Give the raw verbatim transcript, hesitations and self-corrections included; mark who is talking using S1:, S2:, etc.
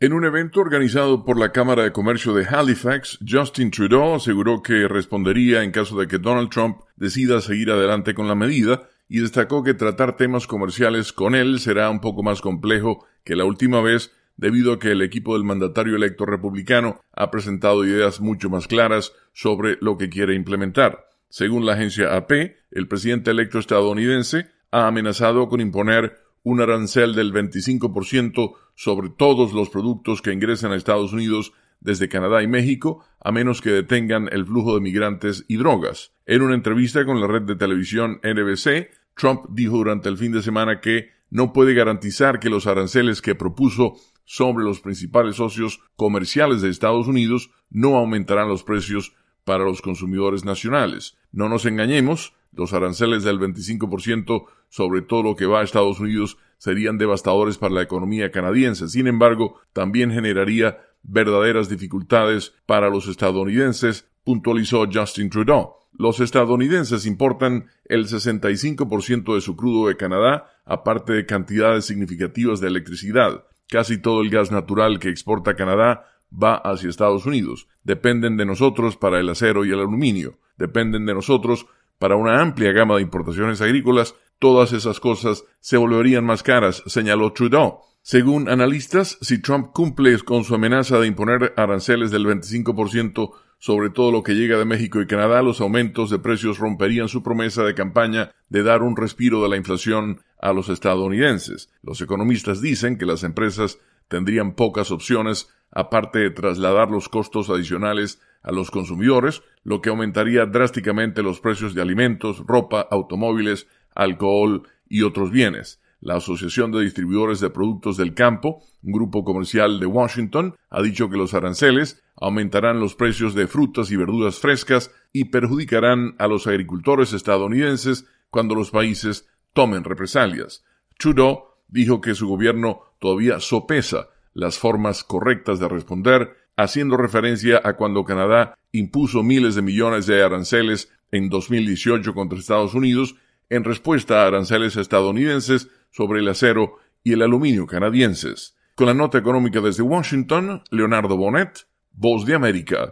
S1: En un evento organizado por la Cámara de Comercio de Halifax, Justin Trudeau aseguró que respondería en caso de que Donald Trump decida seguir adelante con la medida y destacó que tratar temas comerciales con él será un poco más complejo que la última vez debido a que el equipo del mandatario electo republicano ha presentado ideas mucho más claras sobre lo que quiere implementar. Según la agencia A P, el presidente electo estadounidense ha amenazado con imponer un arancel del veinticinco por ciento sobre todos los productos que ingresen a Estados Unidos desde Canadá y México, a menos que detengan el flujo de migrantes y drogas. En una entrevista con la red de televisión N B C, Trump dijo durante el fin de semana que no puede garantizar que los aranceles que propuso sobre los principales socios comerciales de Estados Unidos no aumentarán los precios para los consumidores nacionales. No nos engañemos, los aranceles del veinticinco por ciento sobre todo lo que va a Estados Unidos serían devastadores para la economía canadiense. Sin embargo, también generaría verdaderas dificultades para los estadounidenses, puntualizó Justin Trudeau. Los estadounidenses importan el sesenta y cinco por ciento de su crudo de Canadá, aparte de cantidades significativas de electricidad. Casi todo el gas natural que exporta Canadá va hacia Estados Unidos. Dependen de nosotros para el acero y el aluminio. Dependen de nosotros para una amplia gama de importaciones agrícolas. Todas esas cosas se volverían más caras, señaló Trudeau. Según analistas, si Trump cumple con su amenaza de imponer aranceles del veinticinco por ciento sobre todo lo que llega de México y Canadá, los aumentos de precios romperían su promesa de campaña de dar un respiro de la inflación a los estadounidenses. Los economistas dicen que las empresas tendrían pocas opciones aparte de trasladar los costos adicionales a los consumidores, lo que aumentaría drásticamente los precios de alimentos, ropa, automóviles, alcohol y otros bienes. La Asociación de Distribuidores de Productos del Campo, un grupo comercial de Washington, ha dicho que los aranceles aumentarán los precios de frutas y verduras frescas y perjudicarán a los agricultores estadounidenses cuando los países tomen represalias. Trudeau dijo que su gobierno todavía sopesa las formas correctas de responder, haciendo referencia a cuando Canadá impuso miles de millones de aranceles en dos mil dieciocho contra Estados Unidos en respuesta a aranceles estadounidenses sobre el acero y el aluminio canadienses. Con la nota económica desde Washington, Leonardo Bonet, Voz de América.